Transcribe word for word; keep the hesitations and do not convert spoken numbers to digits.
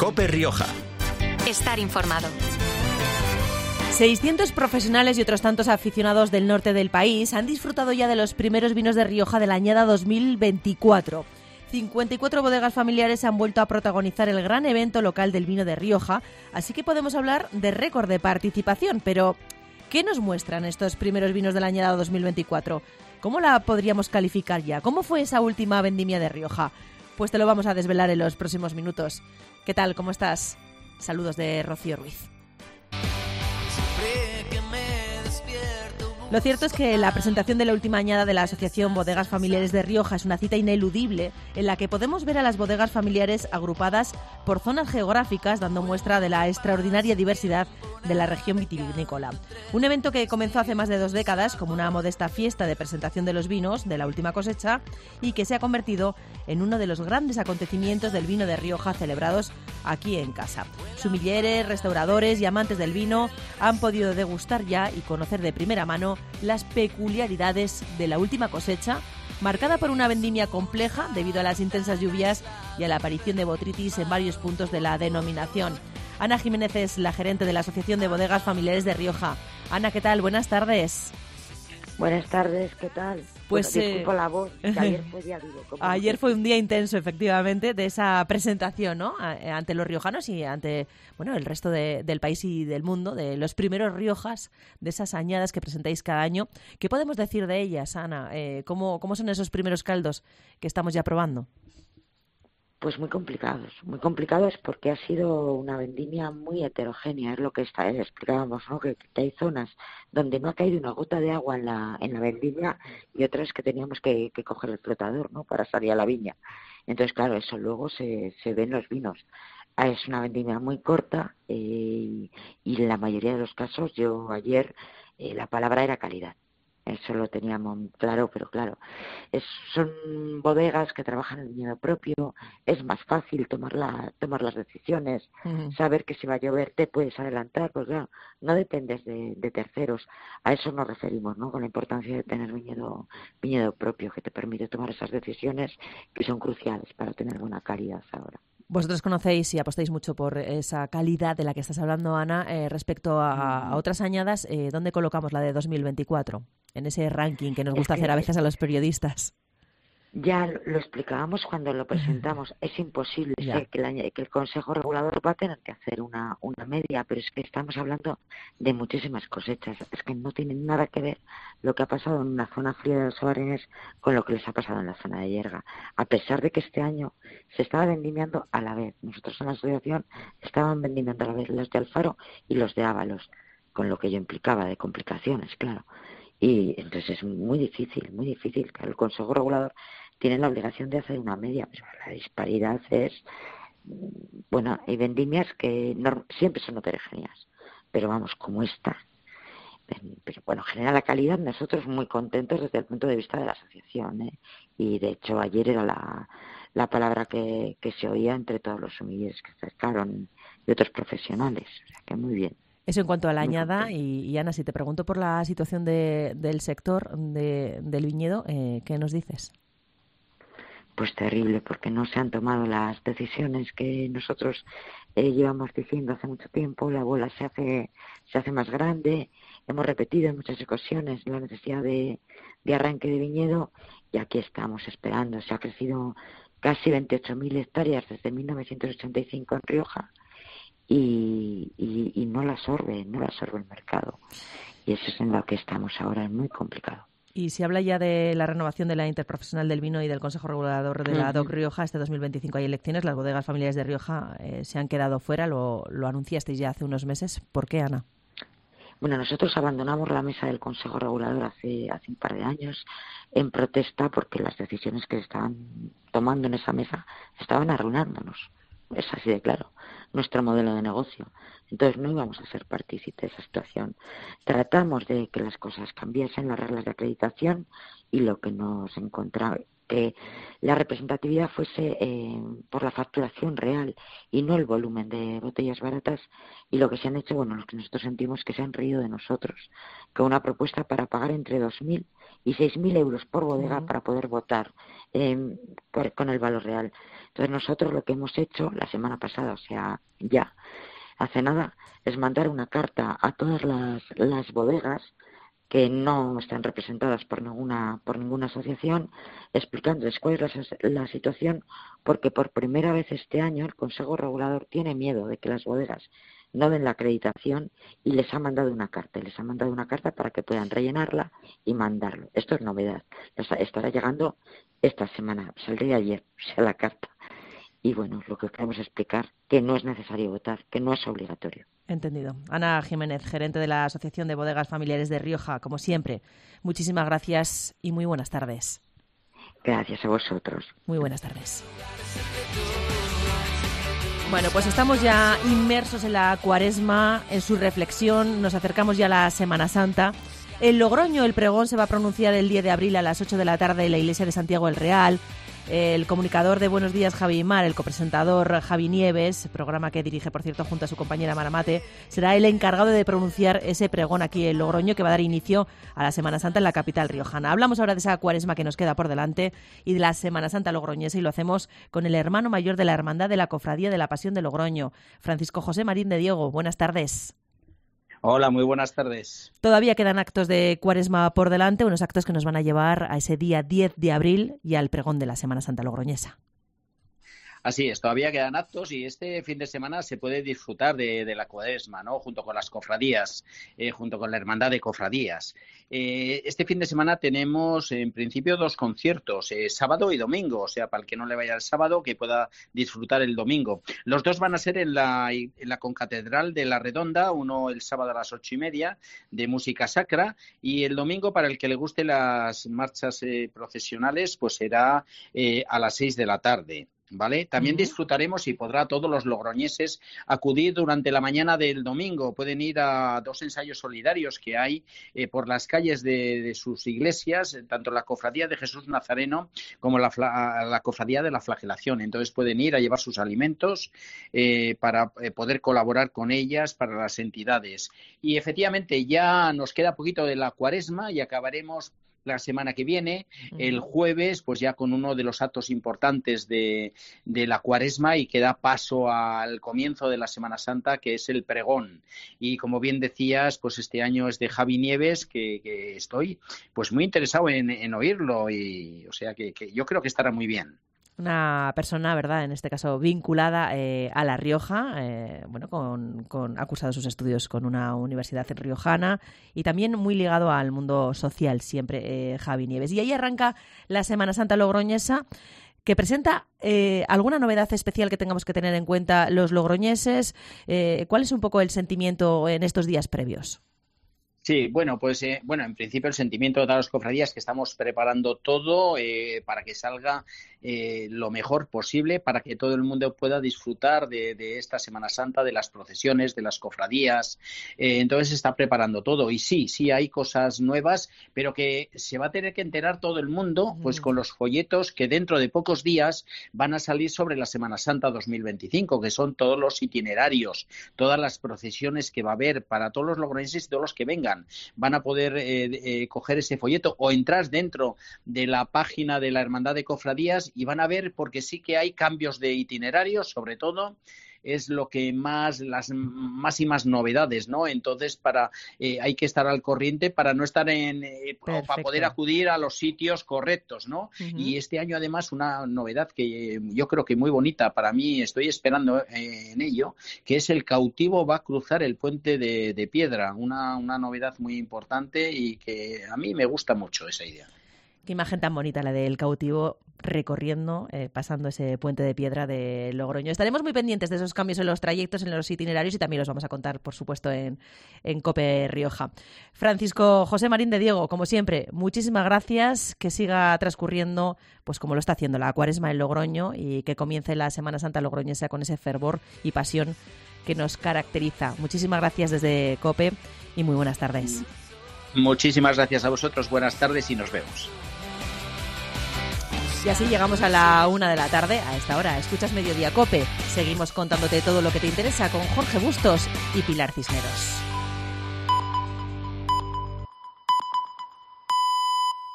COPE Rioja. Estar informado. seiscientos profesionales y otros tantos aficionados del norte del país han disfrutado ya de los primeros vinos de Rioja de la añada dos mil veinticuatro. cincuenta y cuatro bodegas familiares han vuelto a protagonizar el gran evento local del vino de Rioja, así que podemos hablar de récord de participación. Pero, ¿qué nos muestran estos primeros vinos de la añada dos mil veinticuatro? ¿Cómo la podríamos calificar ya? ¿Cómo fue esa última vendimia de Rioja? Pues te lo vamos a desvelar en los próximos minutos. ¿Qué tal? ¿Cómo estás? Saludos de Rocío Ruiz. Lo cierto es que la presentación de la última añada de la Asociación Bodegas Familiares de Rioja es una cita ineludible en la que podemos ver a las bodegas familiares agrupadas por zonas geográficas, dando muestra de la extraordinaria diversidad de la región vitivinícola. Un evento que comenzó hace más de dos décadas como una modesta fiesta de presentación de los vinos de la última cosecha y que se ha convertido en uno de los grandes acontecimientos del vino de Rioja celebrados aquí en casa. Sumilleres, restauradores y amantes del vino han podido degustar ya y conocer de primera mano las peculiaridades de la última cosecha, marcada por una vendimia compleja debido a las intensas lluvias y a la aparición de botrytis en varios puntos de la denominación. Ana Jiménez es la gerente de la Asociación de Bodegas Familiares de Rioja. Ana, ¿qué tal? Buenas tardes. Buenas tardes, ¿qué tal? Pues bueno, disculpo eh... la voz, que ayer fue día duro. Ayer fue un día intenso, efectivamente, de esa presentación, ¿no? Ante los riojanos y ante, bueno, el resto de, del país y del mundo, de los primeros Riojas, de esas añadas que presentáis cada año. ¿Qué podemos decir de ellas, Ana? Eh, ¿cómo, ¿Cómo son esos primeros caldos que estamos ya probando? Pues muy complicados, muy complicados porque ha sido una vendimia muy heterogénea, es lo que está, eh, explicábamos, ¿no? Que, que hay zonas donde no ha caído una gota de agua en la en la vendimia y otras que teníamos que, que coger el flotador, ¿no? Para salir a la viña. Entonces, claro, eso luego se, se ve en los vinos. Ah, es una vendimia muy corta eh, y, y en la mayoría de los casos, yo ayer, eh, la palabra era calidad. Eso lo teníamos claro, pero claro, es, son bodegas que trabajan el viñedo propio, es más fácil tomar, la, tomar las decisiones, uh-huh. Saber que si va a llover te puedes adelantar, pues claro, no dependes de, de terceros. A eso nos referimos, ¿no? Con la importancia de tener viñedo, viñedo propio, que te permite tomar esas decisiones que son cruciales para tener buena calidad ahora. Vosotros conocéis y apostáis mucho por esa calidad de la que estás hablando, Ana. Eh, respecto a, a otras añadas, eh, ¿dónde colocamos la de dos mil veinticuatro? En ese ranking que nos gusta es que, hacer a veces a los periodistas. Ya lo explicábamos cuando lo presentamos. Es imposible sé que, la, que el Consejo Regulador va a tener que hacer una, una media, pero es que estamos hablando de muchísimas cosechas. Es que no tiene nada que ver lo que ha pasado en una zona fría de los Obarenes con lo que les ha pasado en la zona de Yerga. A pesar de que este año se estaba vendimiando a la vez. Nosotros en la asociación estaban vendimiando a la vez los de Alfaro y los de Ábalos, con lo que ello implicaba de complicaciones, claro. Y entonces es muy difícil, muy difícil, que el Consejo Regulador tiene la obligación de hacer una media, pero la disparidad es, bueno, hay vendimias que no, siempre son heterogéneas, pero vamos, como esta. Pero bueno, genera la calidad, nosotros muy contentos desde el punto de vista de la asociación, ¿eh? Y de hecho ayer era la, la palabra que, que se oía entre todos los sumilleres que se acercaron y otros profesionales, o sea que muy bien. Eso en cuanto a la añada, y, y Ana, si te pregunto por la situación de, del sector de, del viñedo, eh, ¿qué nos dices? Pues terrible, porque no se han tomado las decisiones que nosotros eh, llevamos diciendo hace mucho tiempo. La bola se hace se hace más grande, hemos repetido en muchas ocasiones la necesidad de, de arranque de viñedo y aquí estamos esperando. Se ha crecido casi veintiocho mil hectáreas desde mil novecientos ochenta y cinco en Rioja. Y, y, y no la absorbe, no la absorbe el mercado. Y eso es en lo que estamos ahora, es muy complicado. Y si habla ya de la renovación de la Interprofesional del Vino y del Consejo Regulador de la uh-huh. D O C Rioja, este dos mil veinticinco hay elecciones, las bodegas familiares de Rioja eh, se han quedado fuera, lo, lo anunciasteis ya hace unos meses. ¿Por qué, Ana? Bueno, nosotros abandonamos la mesa del Consejo Regulador hace, hace un par de años en protesta porque las decisiones que se estaban tomando en esa mesa estaban arruinándonos. Es así de claro, nuestro modelo de negocio. Entonces no íbamos a ser partícipes de esa situación. Tratamos de que las cosas cambiasen, las reglas de acreditación, y lo que nos encontramos, que la representatividad fuese eh, por la facturación real y no el volumen de botellas baratas, y lo que se han hecho, bueno, lo que nosotros sentimos que se han reído de nosotros, con una propuesta para pagar entre dos mil y seis mil euros por bodega uh-huh. para poder votar eh, por, con el valor real. Entonces nosotros lo que hemos hecho la semana pasada, o sea, ya hace nada, es mandar una carta a todas las, las bodegas que no están representadas por ninguna por ninguna asociación, explicándoles cuál es la, la situación, porque por primera vez este año el Consejo Regulador tiene miedo de que las bodegas no den la acreditación y les ha mandado una carta, les ha mandado una carta para que puedan rellenarla y mandarlo. Esto es novedad, estará llegando esta semana, saldría ayer, o sea, la carta. Y bueno, lo que queremos explicar, que no es necesario votar, que no es obligatorio. Entendido. Ana Jiménez, gerente de la Asociación de Bodegas Familiares de Rioja, como siempre, muchísimas gracias y muy buenas tardes. Gracias a vosotros. Muy buenas tardes. Bueno, pues estamos ya inmersos en la Cuaresma, en su reflexión, nos acercamos ya a la Semana Santa. En Logroño el pregón se va a pronunciar el diez de abril a las ocho de la tarde en la iglesia de Santiago el Real. El comunicador de Buenos Días, Javi Mar, el copresentador Javi Nieves, programa que dirige, por cierto, junto a su compañera Mara Mate, será el encargado de pronunciar ese pregón aquí en Logroño, que va a dar inicio a la Semana Santa en la capital riojana. Hablamos ahora de esa Cuaresma que nos queda por delante y de la Semana Santa logroñesa, y lo hacemos con el hermano mayor de la Hermandad de la Cofradía de la Pasión de Logroño, Francisco José Marín de Diego. Buenas tardes. Hola, muy buenas tardes. Todavía quedan actos de Cuaresma por delante, unos actos que nos van a llevar a ese día diez de abril y al pregón de la Semana Santa logroñesa. Así es, todavía quedan actos y este fin de semana se puede disfrutar de, de la Cuaresma, ¿no? Junto con las cofradías, eh, junto con la Hermandad de Cofradías. Eh, este fin de semana tenemos en principio dos conciertos, eh, sábado y domingo, o sea, para el que no le vaya el sábado, que pueda disfrutar el domingo. Los dos van a ser en la, en la Concatedral de la Redonda, uno el sábado a las ocho y media, de música sacra, y el domingo, para el que le guste las marchas eh, procesionales, pues será eh, a las seis de la tarde. ¿Vale? También uh-huh. disfrutaremos y podrá todos los logroñeses acudir durante la mañana del domingo. Pueden ir a dos ensayos solidarios que hay eh, por las calles de, de sus iglesias, tanto la Cofradía de Jesús Nazareno como la, la Cofradía de la Flagelación. Entonces pueden ir a llevar sus alimentos eh, para eh, poder colaborar con ellas, para las entidades. Y efectivamente ya nos queda poquito de la Cuaresma y acabaremos la semana que viene, el jueves, pues ya con uno de los actos importantes de, de la Cuaresma, y que da paso al comienzo de la Semana Santa, que es el pregón. Y como bien decías, pues este año es de Javi Nieves, que, que estoy pues muy interesado en, en oírlo, y o sea que, que yo creo que estará muy bien. Una persona, ¿verdad?, en este caso vinculada eh, a La Rioja, eh, bueno, con, con ha cursado sus estudios con una universidad riojana y también muy ligado al mundo social siempre, eh, Javi Nieves. Y ahí arranca la Semana Santa logroñesa, que presenta eh, alguna novedad especial que tengamos que tener en cuenta los logroñeses. Eh, ¿Cuál es un poco el sentimiento en estos días previos? Sí, bueno, pues eh, bueno, en principio el sentimiento de todas las cofradías, que estamos preparando todo eh, para que salga eh, lo mejor posible, para que todo el mundo pueda disfrutar de, de esta Semana Santa, de las procesiones, de las cofradías. Eh, entonces se está preparando todo. Y sí, sí hay cosas nuevas, pero que se va a tener que enterar todo el mundo, pues con los folletos que dentro de pocos días van a salir sobre la Semana Santa dos mil veinticinco, que son todos los itinerarios, todas las procesiones que va a haber para todos los logroñeses y todos los que vengan. Van a poder eh, eh, coger ese folleto o entrar dentro de la página de la Hermandad de Cofradías y van a ver, porque sí que hay cambios de itinerarios, sobre todo es lo que más, las más y más novedades, ¿no? Entonces, para eh, hay que estar al corriente para no estar en, eh, o para poder acudir a los sitios correctos, ¿no? Uh-huh. Y este año, además, una novedad que eh, yo creo que muy bonita para mí, estoy esperando eh, en ello, que es el cautivo va a cruzar el puente de, de piedra, una, una novedad muy importante y que a mí me gusta mucho esa idea. Qué imagen tan bonita la del cautivo recorriendo, eh, pasando ese puente de piedra de Logroño. Estaremos muy pendientes de esos cambios en los trayectos, en los itinerarios, y también los vamos a contar, por supuesto, en, en COPE Rioja. Francisco José Marín de Diego, como siempre, muchísimas gracias. Que siga transcurriendo, pues como lo está haciendo la Cuaresma en Logroño, y que comience la Semana Santa logroñesa con ese fervor y pasión que nos caracteriza. Muchísimas gracias desde COPE y muy buenas tardes. Muchísimas gracias a vosotros, buenas tardes y nos vemos. Y así llegamos a la una de la tarde. A esta hora escuchas Mediodía Cope. Seguimos contándote todo lo que te interesa con Jorge Bustos y Pilar Cisneros.